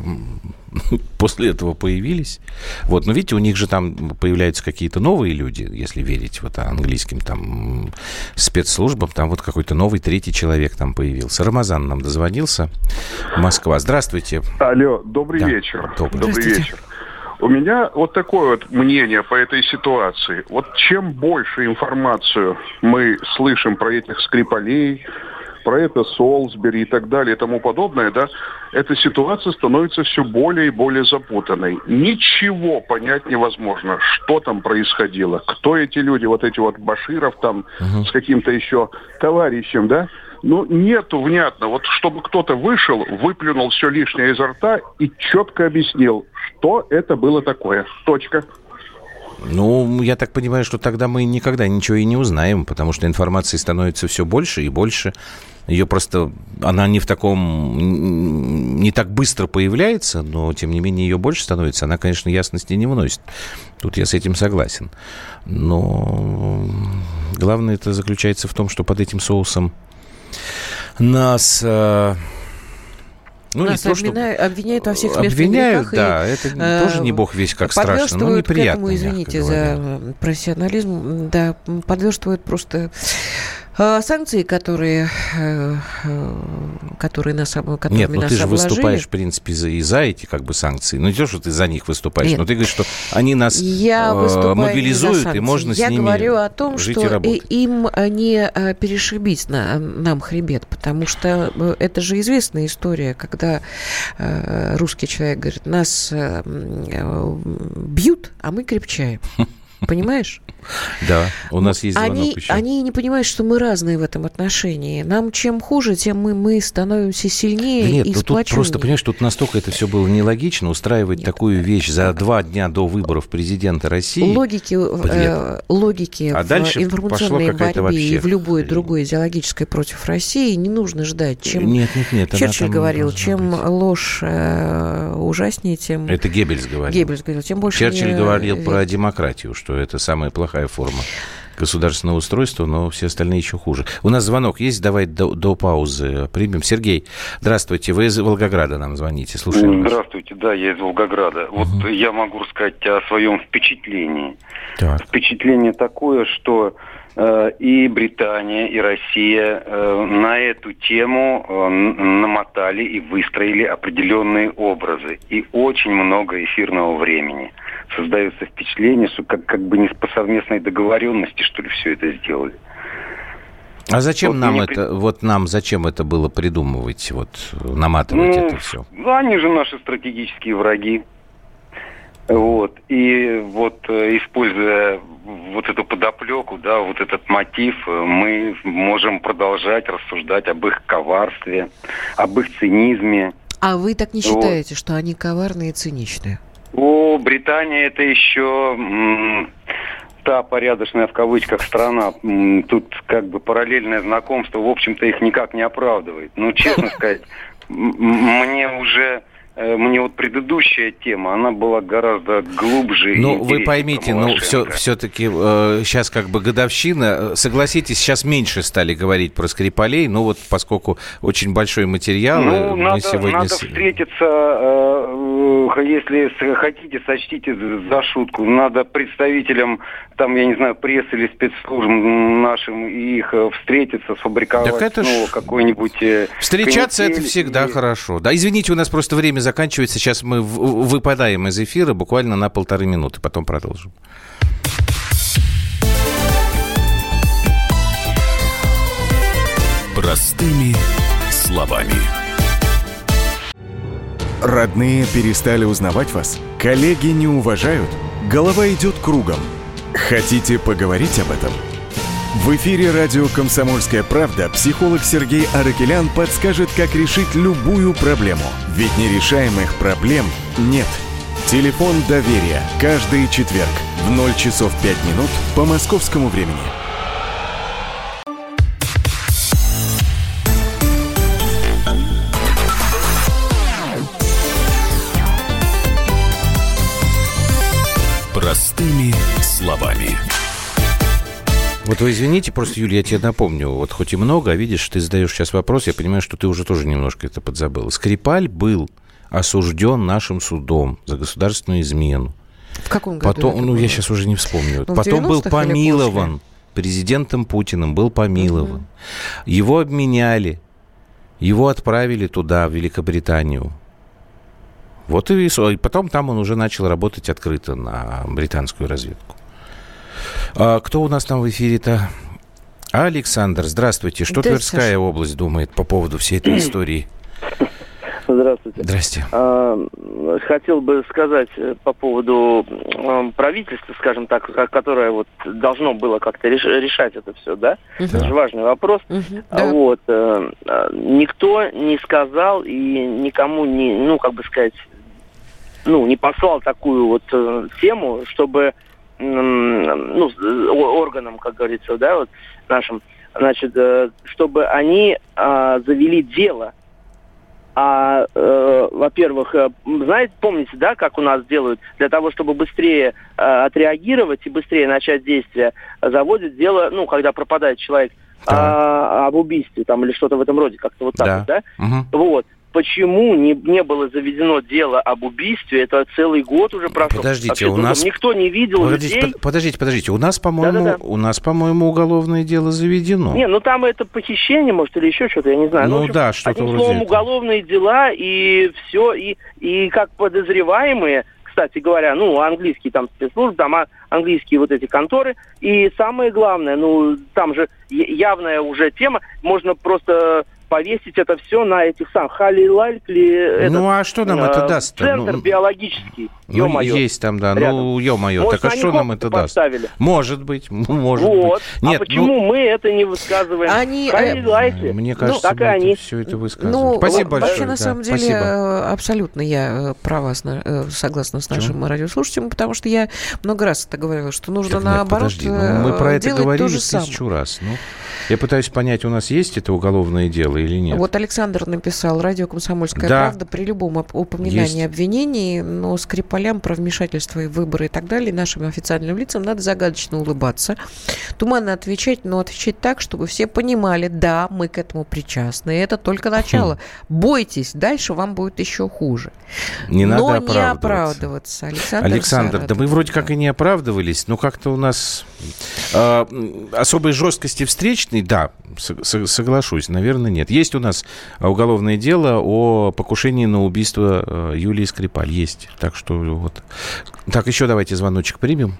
[SPEAKER 1] после этого появились. Вот, но видите, у них же там появляются какие-то новые люди, если верить вот английским там спецслужбам. Там вот какой-то новый третий человек там появился. Рамазан нам дозвонился. Москва. Здравствуйте.
[SPEAKER 13] Алло, добрый
[SPEAKER 1] да.
[SPEAKER 13] вечер.
[SPEAKER 1] Добрый,
[SPEAKER 13] добрый вечер. У меня вот такое вот мнение по этой ситуации. Вот чем больше информацию мы слышим про этих Скрипалей, про это Солсбери и так далее и тому подобное, да, эта ситуация становится все более и более запутанной. Ничего понять невозможно, что там происходило, кто эти люди, вот эти вот Баширов там uh-huh. с каким-то еще товарищем, да. Ну, нету внятно. Вот чтобы кто-то вышел, выплюнул все лишнее изо рта и четко объяснил, что это было такое. Точка.
[SPEAKER 1] Ну, я так понимаю, что тогда мы никогда ничего и не узнаем, потому что информации становится все больше и больше. Ее просто... Она не в таком... не так быстро появляется, но, тем не менее, ее больше становится. Она, конечно, ясности не вносит. Тут я с этим согласен. Но главное это заключается в том, что под этим соусом нас... Ну,
[SPEAKER 2] Нас
[SPEAKER 1] то,
[SPEAKER 2] обвиняют,
[SPEAKER 1] что...
[SPEAKER 2] обвиняют во всех смертных
[SPEAKER 1] обвиняют,
[SPEAKER 2] грехах.
[SPEAKER 1] Да,
[SPEAKER 2] и,
[SPEAKER 1] это
[SPEAKER 2] э,
[SPEAKER 1] тоже не бог весть как страшно, но неприятно.
[SPEAKER 2] К этому, извините за профессионализм, да, подверстывают просто э, санкции, которые, э, которые нас, которыми
[SPEAKER 1] Нет, ну
[SPEAKER 2] нас
[SPEAKER 1] ты же
[SPEAKER 2] обложили.
[SPEAKER 1] выступаешь, в принципе, за, и за эти как бы санкции. Ну, не то, что ты за них выступаешь,
[SPEAKER 2] Нет.
[SPEAKER 1] но ты говоришь, что они нас
[SPEAKER 2] Я
[SPEAKER 1] э, мобилизуют, и можно
[SPEAKER 2] Я
[SPEAKER 1] с ними
[SPEAKER 2] говорю о том,
[SPEAKER 1] жить
[SPEAKER 2] что
[SPEAKER 1] и работать.
[SPEAKER 2] им не перешибить на, нам хребет, потому что это же известная история, когда э, русский человек говорит, нас э, бьют, а мы крепчаем. Понимаешь?
[SPEAKER 1] Да, у нас есть звонок
[SPEAKER 2] они,
[SPEAKER 1] еще.
[SPEAKER 2] Они не понимают, что мы разные в этом отношении. Нам чем хуже, тем мы, мы становимся сильнее
[SPEAKER 1] да нет,
[SPEAKER 2] и
[SPEAKER 1] ну,
[SPEAKER 2] сплоченнее.
[SPEAKER 1] Тут просто, понимаешь, тут настолько это все было нелогично, устраивать нет. такую вещь за два дня до выборов президента России.
[SPEAKER 2] Логики, э, логики
[SPEAKER 1] а
[SPEAKER 2] в информационной борьбе
[SPEAKER 1] вообще...
[SPEAKER 2] и в любой другой идеологической против России не нужно ждать. Чем...
[SPEAKER 1] Нет, нет, нет.
[SPEAKER 2] Черчилль говорил, чем быть. ложь э, ужаснее, тем...
[SPEAKER 1] Это Геббельс говорил.
[SPEAKER 2] Геббельс говорил, тем больше...
[SPEAKER 1] Черчилль
[SPEAKER 2] не...
[SPEAKER 1] говорил про демократию, что это самая плохая форма государственного устройства, но все остальные еще хуже. У нас звонок есть, давай до, до паузы примем. Сергей, здравствуйте, вы из Волгограда нам звоните, слушаем вас.
[SPEAKER 14] Здравствуйте, да, я из Волгограда. Вот угу. я могу рассказать о своем впечатлении.
[SPEAKER 1] Так.
[SPEAKER 14] Впечатление такое, что э, и Британия, и Россия э, на эту тему э, намотали и выстроили определенные образы. И очень много эфирного времени. Создается впечатление, что как, как бы не по совместной договоренности, что ли, все это сделали.
[SPEAKER 1] А зачем
[SPEAKER 14] вот
[SPEAKER 1] нам
[SPEAKER 14] мне...
[SPEAKER 1] это, вот нам зачем это было придумывать, вот наматывать
[SPEAKER 14] ну,
[SPEAKER 1] это все?
[SPEAKER 14] Ну, они же наши стратегические враги. Вот. И вот, используя вот эту подоплеку, да, вот этот мотив, мы можем продолжать рассуждать об их коварстве, об их цинизме.
[SPEAKER 2] А вы так не считаете, вот. что они коварные и циничные?
[SPEAKER 14] О, Британия это еще м- та порядочная в кавычках страна. М- тут как бы параллельное знакомство, в общем-то, их никак не оправдывает. Ну, честно сказать, м- мне уже... Мне вот предыдущая тема, она была гораздо глубже.
[SPEAKER 1] Ну, вы поймите, ну, все, все-таки э, сейчас как бы годовщина. Согласитесь, сейчас меньше стали говорить про Скрипалей, ну, вот поскольку очень большой материал.
[SPEAKER 14] Ну,
[SPEAKER 1] мы
[SPEAKER 14] надо,
[SPEAKER 1] сегодня...
[SPEAKER 14] надо встретиться, э, если хотите, сочтите за шутку, надо представителям, там, я не знаю, прессы или спецслужб нашим, их встретиться, сфабриковать, ну,
[SPEAKER 1] ж...
[SPEAKER 14] какой-нибудь... Э,
[SPEAKER 1] Встречаться это всегда
[SPEAKER 14] и...
[SPEAKER 1] хорошо. Да, извините, у нас просто время заканчивается. Сейчас мы в- выпадаем из эфира буквально на полторы минуты. Потом продолжим.
[SPEAKER 4] Простыми словами.
[SPEAKER 5] Родные перестали узнавать вас? Коллеги не уважают? Голова идет кругом. Хотите поговорить об этом? В эфире радио «Комсомольская правда» психолог Сергей Аракелян подскажет, как решить любую проблему. Ведь нерешаемых проблем нет. Телефон доверия. Каждый четверг в ноль часов пять минут по московскому времени.
[SPEAKER 4] Простыми словами.
[SPEAKER 1] Вот вы извините, просто, Юлия, я тебе напомню, вот хоть и много, а видишь, ты задаешь сейчас вопрос, я понимаю, что ты уже тоже немножко это подзабыл. Скрипаль был осужден нашим судом за государственную измену.
[SPEAKER 2] В каком году?
[SPEAKER 1] Потом, ну, было? Я сейчас уже не вспомню.
[SPEAKER 2] Ну,
[SPEAKER 1] Потом был помилован. Президентом Путиным был помилован. Угу. Его обменяли. Его отправили туда, в Великобританию. Вот и, и потом там он уже начал работать открыто на британскую разведку. А кто у нас там в эфире-то? Александр, здравствуйте. Что да, Тверская Саша. область думает по поводу всей этой истории?
[SPEAKER 15] Здравствуйте.
[SPEAKER 1] Здрасте.
[SPEAKER 15] А, хотел бы сказать по поводу а, правительства, скажем так, которое вот должно было как-то реш, решать это все, да? Uh-huh. Это же важный вопрос. Uh-huh. А, да. Вот. А, никто не сказал и никому не, ну, как бы сказать, ну, не послал такую вот э, тему, чтобы ну, органам, как говорится, да, вот нашим, значит, э, чтобы они э, завели дело. А, э, во-первых, э, знаете, помните, да, как у нас делают, для того, чтобы быстрее э, отреагировать и быстрее начать действия, заводят дело, ну, когда пропадает человек, да. э, об убийстве там или что-то в этом роде, как-то вот так да. вот, да? Угу. Вот. Почему не, не было заведено дело об убийстве? Это целый год уже прошел.
[SPEAKER 1] Подождите,
[SPEAKER 15] Вообще,
[SPEAKER 1] у нас
[SPEAKER 15] никто не видел
[SPEAKER 1] подождите,
[SPEAKER 15] людей.
[SPEAKER 1] Под, подождите, подождите, у нас, по-моему, Да-да-да. у нас, по-моему, уголовное дело заведено.
[SPEAKER 15] Не, ну там это похищение, может, или еще что-то, я не знаю.
[SPEAKER 1] Ну,
[SPEAKER 15] ну общем,
[SPEAKER 1] да, что-то
[SPEAKER 15] одним
[SPEAKER 1] вроде
[SPEAKER 15] словом,
[SPEAKER 1] этого.
[SPEAKER 15] уголовные дела и все, и и как подозреваемые, кстати говоря, ну английские там спецслужбы, там английские вот эти конторы, и самое главное, ну там же явная уже тема, можно просто повесить это все на этих самых Хали-Лайкли.
[SPEAKER 1] Ну, а что нам э, это даст?
[SPEAKER 15] Центр
[SPEAKER 1] ну,
[SPEAKER 15] биологический.
[SPEAKER 1] Ну, ё-моё, есть там, да. Рядом. Ну, ё-моё. Может, так а что нам это поставили? даст? Может быть, может
[SPEAKER 15] вот.
[SPEAKER 1] быть. Нет,
[SPEAKER 15] а почему ну, мы это не высказываем?
[SPEAKER 2] Они,
[SPEAKER 15] Хали-Лайкли.
[SPEAKER 1] Мне кажется, ну, так и они. все это высказывают.
[SPEAKER 2] Ну,
[SPEAKER 1] Спасибо большое.
[SPEAKER 2] Вообще, на
[SPEAKER 1] да.
[SPEAKER 2] самом деле,
[SPEAKER 1] Спасибо.
[SPEAKER 2] абсолютно я права, согласна с нашим Чего? радиослушателем, потому что я много раз это говорила, что нужно
[SPEAKER 1] Нет,
[SPEAKER 2] наоборот
[SPEAKER 1] подожди, ну, мы про это говорили тысячу
[SPEAKER 2] самое.
[SPEAKER 1] раз. Ну, я пытаюсь понять, у нас есть это уголовное дело или нет.
[SPEAKER 2] Вот Александр написал, радио «Комсомольская
[SPEAKER 1] да.
[SPEAKER 2] правда» при любом упоминании есть. обвинений, но Скрипалям про вмешательство и выборы и так далее, нашим официальным лицам надо загадочно улыбаться, туманно отвечать, но отвечать так, чтобы все понимали, да, мы к этому причастны, это только начало. Хм. Бойтесь, дальше вам будет еще хуже.
[SPEAKER 1] Не
[SPEAKER 2] но
[SPEAKER 1] надо оправдываться.
[SPEAKER 2] не оправдываться. Александр,
[SPEAKER 1] Александр да мы вроде как и не оправдывались, но как-то у нас э, особой жесткости встречной, да, с- соглашусь, наверное, нет. Есть у нас уголовное дело о покушении на убийство Юлии Скрипаль. Есть. Так что вот. Так, еще давайте звоночек примем.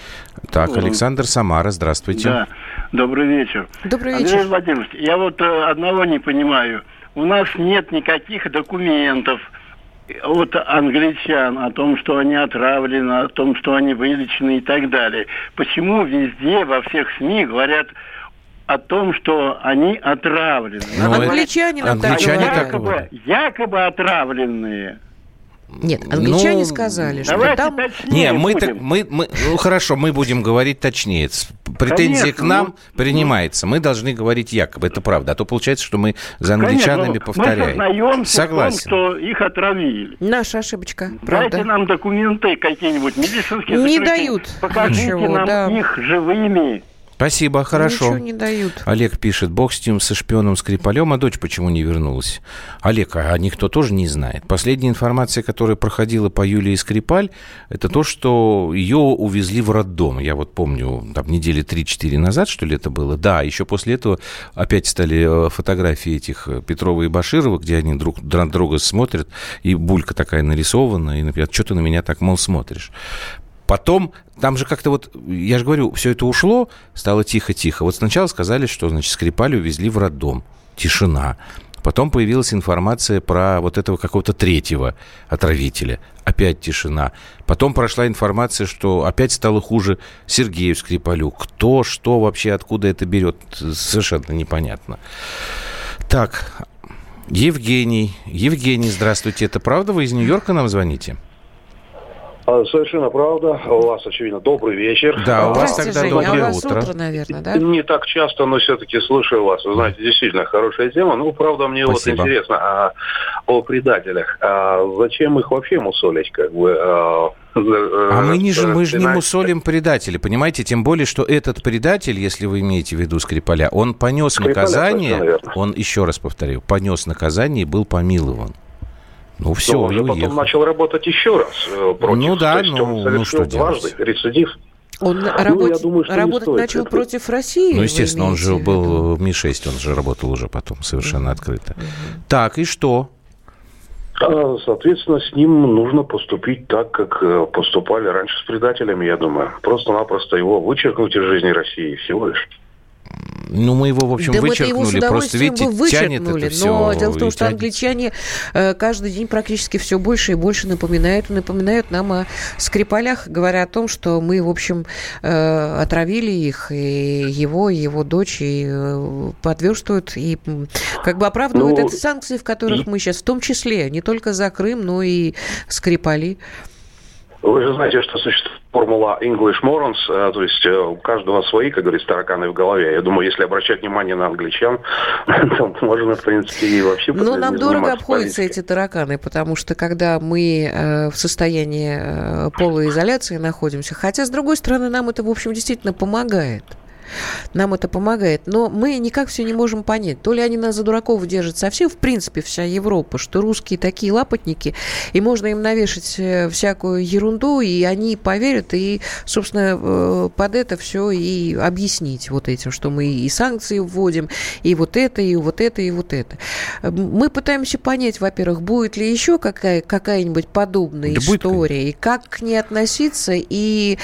[SPEAKER 1] Так, Александр, Самара, здравствуйте.
[SPEAKER 16] Да, добрый вечер.
[SPEAKER 2] Добрый вечер.
[SPEAKER 16] Андрей Владимирович, я вот э, одного не понимаю. У нас нет никаких документов от англичан о том, что они отравлены, о том, что они вылечены и так далее. Почему везде, во всех СМИ говорят о том, что они отравлены?
[SPEAKER 2] Ну, англичане нам
[SPEAKER 1] англичане
[SPEAKER 2] так
[SPEAKER 16] якобы,
[SPEAKER 2] говорят.
[SPEAKER 16] якобы отравленные.
[SPEAKER 2] Нет, англичане
[SPEAKER 1] ну,
[SPEAKER 2] сказали, что
[SPEAKER 16] давайте
[SPEAKER 2] там...
[SPEAKER 1] Не, мы так, мы, мы, ну хорошо, мы будем говорить точнее. Претензия
[SPEAKER 16] Конечно,
[SPEAKER 1] к нам
[SPEAKER 16] ну,
[SPEAKER 1] принимается. Мы должны говорить якобы, это правда. А то получается, что мы за англичанами
[SPEAKER 16] Конечно,
[SPEAKER 1] повторяем.
[SPEAKER 16] Мы сознаемся
[SPEAKER 1] Согласен.
[SPEAKER 16] в том, что их отравили.
[SPEAKER 2] Наша ошибочка, правда.
[SPEAKER 16] Дайте нам документы какие-нибудь, медицинские
[SPEAKER 2] Не
[SPEAKER 16] заключения.
[SPEAKER 2] дают
[SPEAKER 16] Покажите
[SPEAKER 2] ничего,
[SPEAKER 16] нам
[SPEAKER 2] да.
[SPEAKER 16] их живыми.
[SPEAKER 1] Спасибо, хорошо.
[SPEAKER 2] Ничего не дают.
[SPEAKER 1] Олег пишет, бог с ним, со шпионом Скрипалем, а дочь почему не вернулась? Олег, а никто тоже не знает. Последняя информация, которая проходила по Юлии Скрипаль, это то, что ее увезли в роддом. Я вот помню, там недели три-четыре назад, что ли, это было. Да, еще после этого опять стали фотографии этих Петрова и Баширова, где они друг на друга смотрят, и булька такая нарисована, и, например, что ты на меня так, мол, смотришь? Потом, там же как-то вот, я же говорю, все это ушло, стало тихо-тихо. Вот сначала сказали, что, значит, Скрипаль увезли в роддом. Тишина. Потом появилась информация про вот этого какого-то третьего отравителя. Опять тишина. Потом прошла информация, что опять стало хуже Сергею Скрипалю. Кто, что вообще, откуда это берет, совершенно непонятно. Так, Евгений. Евгений, здравствуйте. Это правда? Вы из Нью-Йорка нам звоните?
[SPEAKER 17] Совершенно правда. У вас, очевидно, добрый вечер.
[SPEAKER 1] Да, у вас тогда
[SPEAKER 2] Женя,
[SPEAKER 1] доброе
[SPEAKER 2] а у вас
[SPEAKER 1] утро.
[SPEAKER 2] утро, наверное, да?
[SPEAKER 17] Не так часто, но все-таки слушаю вас. Вы знаете, действительно хорошая тема. Ну, правда, мне
[SPEAKER 1] Спасибо.
[SPEAKER 17] вот интересно а, о предателях. А зачем их вообще мусолить, как бы? А,
[SPEAKER 1] а мы, не, же, мы же не
[SPEAKER 17] знаете,
[SPEAKER 1] мусолим предателя, понимаете? Тем более, что этот предатель, если вы имеете в виду Скрипаля, он понес
[SPEAKER 17] Скрипаля,
[SPEAKER 1] наказание, он, еще раз повторю, понес наказание и был помилован. Ну, все,
[SPEAKER 17] но он
[SPEAKER 1] и
[SPEAKER 17] же
[SPEAKER 1] уехал.
[SPEAKER 17] потом начал работать еще раз э, против.
[SPEAKER 1] Ну да,
[SPEAKER 17] То есть
[SPEAKER 1] ну,
[SPEAKER 17] он
[SPEAKER 1] ну
[SPEAKER 17] совершил
[SPEAKER 1] что
[SPEAKER 17] дважды
[SPEAKER 1] делать?
[SPEAKER 17] рецидив.
[SPEAKER 2] Он
[SPEAKER 17] Ну,
[SPEAKER 2] работ...
[SPEAKER 17] я думаю, что не
[SPEAKER 2] работать
[SPEAKER 17] стоит
[SPEAKER 2] начал
[SPEAKER 17] этого.
[SPEAKER 2] против России.
[SPEAKER 1] Ну,
[SPEAKER 2] вы
[SPEAKER 1] естественно, он же
[SPEAKER 2] имеете в виду?
[SPEAKER 1] был в Ми шесть, он же работал уже потом совершенно открыто. Так, и что?
[SPEAKER 17] А, соответственно, с ним нужно поступить так, как э, поступали раньше с предателями, я думаю. Просто-напросто его вычеркнуть из жизни России, всего лишь.
[SPEAKER 1] Ну, мы его, в общем,
[SPEAKER 2] да мы-то его с
[SPEAKER 1] вычеркнули. Просто,
[SPEAKER 2] удовольствием
[SPEAKER 1] видите,
[SPEAKER 2] бы
[SPEAKER 1] тянет
[SPEAKER 2] вычеркнули.
[SPEAKER 1] это все.
[SPEAKER 2] Но дело в том, что
[SPEAKER 1] тянет.
[SPEAKER 2] англичане э, каждый день практически все больше и больше напоминают, напоминают нам о Скрипалях, говоря о том, что мы, в общем, э, отравили их, и его, и его дочь, и э, подверстывают, и м, как бы оправдывают
[SPEAKER 17] Ну,
[SPEAKER 2] эти санкции, в которых мы сейчас, в том числе, не только за Крым, но и Скрипали.
[SPEAKER 17] Вы же знаете, что существует формула English morons, а, то есть э, у каждого свои, как говорится, тараканы в голове. Я думаю, если обращать внимание на англичан, то можно, в принципе, и вообще...
[SPEAKER 2] Но нам
[SPEAKER 17] не
[SPEAKER 2] дорого
[SPEAKER 17] заниматься
[SPEAKER 2] обходятся
[SPEAKER 17] политикой.
[SPEAKER 2] эти тараканы, потому что когда мы э, в состоянии э, полуизоляции находимся, хотя, с другой стороны, нам это, в общем, действительно помогает. Нам это помогает. Но мы никак все не можем понять. То ли они нас за дураков держат совсем, в принципе, вся Европа, что русские такие лапотники, и можно им навешать всякую ерунду, и они поверят, и, собственно, под это все и объяснить вот этим, что мы и санкции вводим, и вот это, и вот это, и вот это. Мы пытаемся понять, во-первых, будет ли еще какая, какая-нибудь подобная да история, и как к ней относиться, и,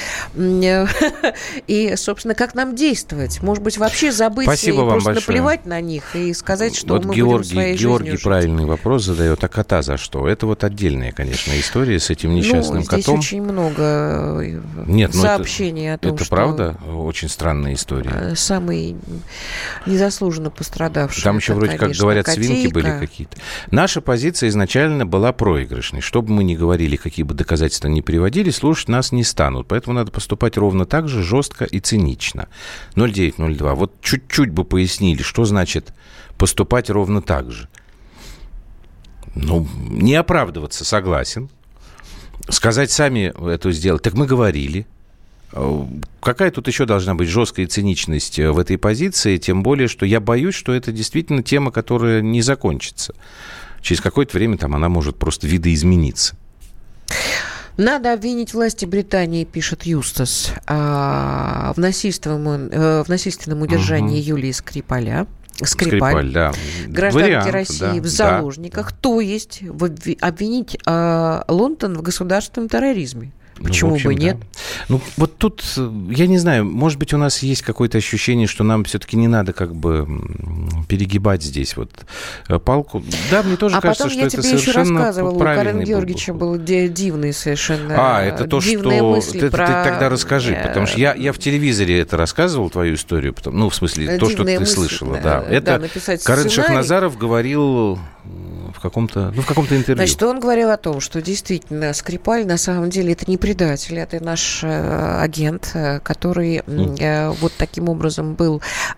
[SPEAKER 2] и, собственно, как нам действовать. Может быть, вообще забыть
[SPEAKER 1] Спасибо
[SPEAKER 2] и просто
[SPEAKER 1] большое.
[SPEAKER 2] наплевать на них и сказать, что
[SPEAKER 1] вот
[SPEAKER 2] мы
[SPEAKER 1] Георгий,
[SPEAKER 2] будем своей
[SPEAKER 1] Георгий
[SPEAKER 2] жизнью жить.
[SPEAKER 1] правильный вопрос задает. А кота за что? Это вот отдельная, конечно, история с этим несчастным
[SPEAKER 2] ну, здесь
[SPEAKER 1] котом.
[SPEAKER 2] очень много
[SPEAKER 1] Нет, ну
[SPEAKER 2] сообщений
[SPEAKER 1] это,
[SPEAKER 2] о том,
[SPEAKER 1] это
[SPEAKER 2] что...
[SPEAKER 1] правда очень странная история.
[SPEAKER 2] Самый незаслуженно пострадавший.
[SPEAKER 1] Там еще
[SPEAKER 2] это,
[SPEAKER 1] вроде
[SPEAKER 2] конечно,
[SPEAKER 1] как говорят,
[SPEAKER 2] котейка.
[SPEAKER 1] свинки были какие-то. Наша позиция изначально была проигрышной. Что бы мы ни говорили, какие бы доказательства ни приводили, слушать нас не станут. Поэтому надо поступать ровно так же, жестко и цинично. ноль девять ноль два. Вот чуть-чуть бы пояснили, что значит поступать ровно так же. Ну, не оправдываться, согласен. Сказать сами это сделать. Так мы говорили. Какая тут еще должна быть жесткая циничность в этой позиции? Тем более, что я боюсь, что это действительно тема, которая не закончится. Через какое-то время там она может просто видоизмениться.
[SPEAKER 2] Надо обвинить власти Британии, пишет Юстас, в насильственном, в насильственном удержании угу. Юлии Скрипаля. Скрипаль,
[SPEAKER 1] Скрипаль, да.
[SPEAKER 2] Гражданки
[SPEAKER 1] Вариант,
[SPEAKER 2] России
[SPEAKER 1] да,
[SPEAKER 2] в заложниках, да. То есть в обви- обвинить э, Лондон в государственном терроризме. Почему
[SPEAKER 1] ну, общем,
[SPEAKER 2] бы нет?
[SPEAKER 1] Да. Ну, вот тут, я не знаю, может быть, у нас есть какое-то ощущение, что нам все-таки не надо как бы перегибать здесь вот палку. Да, мне тоже
[SPEAKER 2] а
[SPEAKER 1] кажется, что это совершенно правильный был. А потом я тебе еще рассказывала, у Карена
[SPEAKER 2] Георгиевича был дивный совершенно
[SPEAKER 1] А, это то, что...
[SPEAKER 2] мысли
[SPEAKER 1] ты,
[SPEAKER 2] про...
[SPEAKER 1] ты тогда расскажи, потому что я, я в телевизоре это рассказывал, твою историю, потом, ну, в смысле, то, что ты мысли, слышала. Да, да. Это Карен Шахназаров говорил... в каком-то, ну, в каком-то интервью.
[SPEAKER 2] Значит, он говорил о том, что действительно Скрипаль на самом деле это не предатель, это наш э, агент, э, который mm. э, вот таким образом был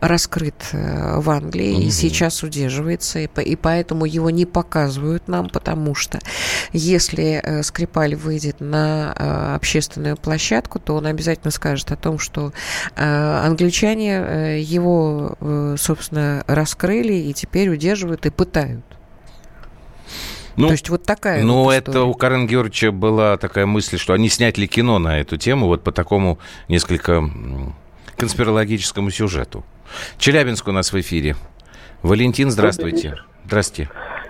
[SPEAKER 2] раскрыт в Англии mm-hmm. и сейчас удерживается, и, и поэтому его не показывают нам, потому что если Скрипаль выйдет на общественную площадку, то он обязательно скажет о том, что англичане его, собственно, раскрыли и теперь удерживают и пытают.
[SPEAKER 1] Ну,
[SPEAKER 2] То есть вот такая
[SPEAKER 1] Ну,
[SPEAKER 2] вот
[SPEAKER 1] это у Карена Георгиевича была такая мысль, что они снять ли кино на эту тему, вот по такому несколько конспирологическому сюжету. Челябинск у нас в эфире. Валентин, здравствуйте. Здравствуйте.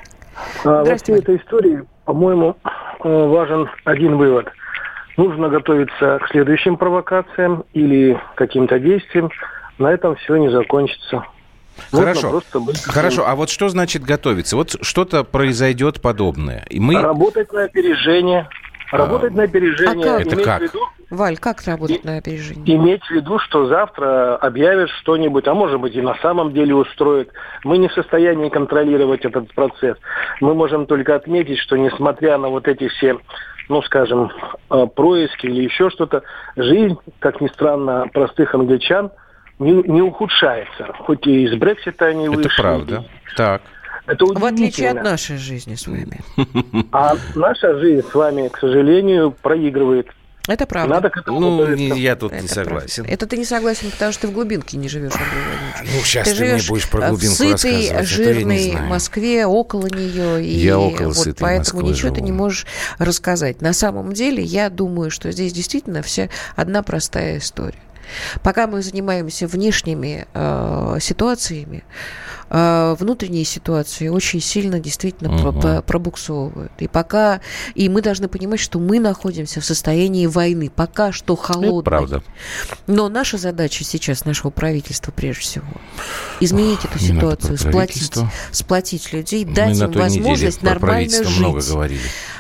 [SPEAKER 18] А, во всей этой истории, по-моему, важен один вывод. Нужно готовиться к следующим провокациям или каким-то действиям. На этом все не закончится.
[SPEAKER 1] Хорошо, хорошо. А вот что значит готовиться? Вот что-то произойдет подобное. И мы...
[SPEAKER 18] Работать на опережение. Работать а... на опережение.
[SPEAKER 2] А как?
[SPEAKER 1] Это как?
[SPEAKER 18] В виду...
[SPEAKER 2] Валь, как работать и... на опережение?
[SPEAKER 18] Иметь в виду, что завтра объявят что-нибудь, а может быть и на самом деле устроят. Мы не в состоянии контролировать этот процесс. Мы можем только отметить, что несмотря на вот эти все, ну, скажем, происки или еще что-то, жизнь, как ни странно, простых англичан Не, не ухудшается, хоть и из Брексита они вышли.
[SPEAKER 1] Это правда. Так.
[SPEAKER 18] Это
[SPEAKER 2] в отличие от нашей жизни с вами.
[SPEAKER 18] А наша жизнь с вами, к сожалению, проигрывает.
[SPEAKER 2] Это правда.
[SPEAKER 18] Надо к этому
[SPEAKER 1] ну,
[SPEAKER 18] готовиться.
[SPEAKER 1] я тут
[SPEAKER 2] это
[SPEAKER 1] не согласен.
[SPEAKER 2] Правда. Это ты не согласен, потому что ты в глубинке не живешь, Андрей Владимирович.
[SPEAKER 1] Ну, сейчас ты,
[SPEAKER 2] ты
[SPEAKER 1] мне будешь про глубинку
[SPEAKER 2] в
[SPEAKER 1] рассказывать.
[SPEAKER 2] сытой, жирной Москве, около нее. И
[SPEAKER 1] я около
[SPEAKER 2] вот
[SPEAKER 1] сытой
[SPEAKER 2] поэтому
[SPEAKER 1] Москвы
[SPEAKER 2] ничего
[SPEAKER 1] живу.
[SPEAKER 2] ты не можешь рассказать. На самом деле, я думаю, что здесь действительно вся одна простая история. Пока мы занимаемся внешними э, ситуациями, э, внутренние ситуации очень сильно действительно uh-huh. про- пробуксовывают. И пока и мы должны понимать, что мы находимся в состоянии войны, пока что холодной.
[SPEAKER 1] Это правда.
[SPEAKER 2] Но наша задача сейчас, нашего правительства прежде всего, изменить эту ситуацию, сплотить, сплотить людей,
[SPEAKER 1] мы
[SPEAKER 2] дать им возможность нормально жить.
[SPEAKER 1] Много говорили.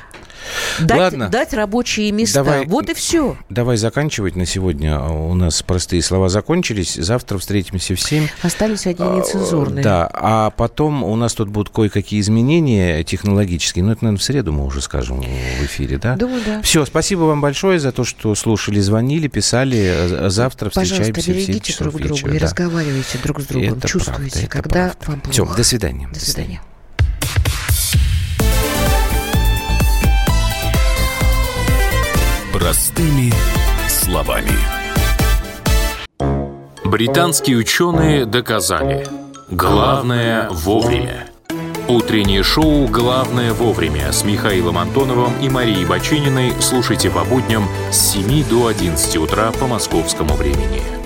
[SPEAKER 2] Дать,
[SPEAKER 1] Ладно.
[SPEAKER 2] дать рабочие места.
[SPEAKER 1] Давай,
[SPEAKER 2] вот и все.
[SPEAKER 1] Давай заканчивать на сегодня. У нас простые слова закончились. Завтра встретимся в семь.
[SPEAKER 2] Остались одни нецензурные.
[SPEAKER 1] Да, а потом у нас тут будут кое-какие изменения технологические. Ну, это, наверное, в среду мы уже скажем в эфире, да?
[SPEAKER 2] Думаю, да.
[SPEAKER 1] Все, спасибо вам большое за то, что слушали, звонили, писали. Завтра
[SPEAKER 2] Пожалуйста,
[SPEAKER 1] встречаемся в семь
[SPEAKER 2] берегите
[SPEAKER 1] часов
[SPEAKER 2] друг друга
[SPEAKER 1] вечера.
[SPEAKER 2] и
[SPEAKER 1] Да.
[SPEAKER 2] разговаривайте друг с другом.
[SPEAKER 1] Это
[SPEAKER 2] Чувствуйте,
[SPEAKER 1] правда,
[SPEAKER 2] когда
[SPEAKER 1] правда.
[SPEAKER 2] вам плохо.
[SPEAKER 1] Все, до свидания.
[SPEAKER 2] До свидания.
[SPEAKER 4] Простыми словами. Британские ученые доказали: главное вовремя. Утреннее шоу «Главное вовремя» с Михаилом Антоновым и Марией Бачининой слушайте по будням с семи до одиннадцати утра по московскому времени.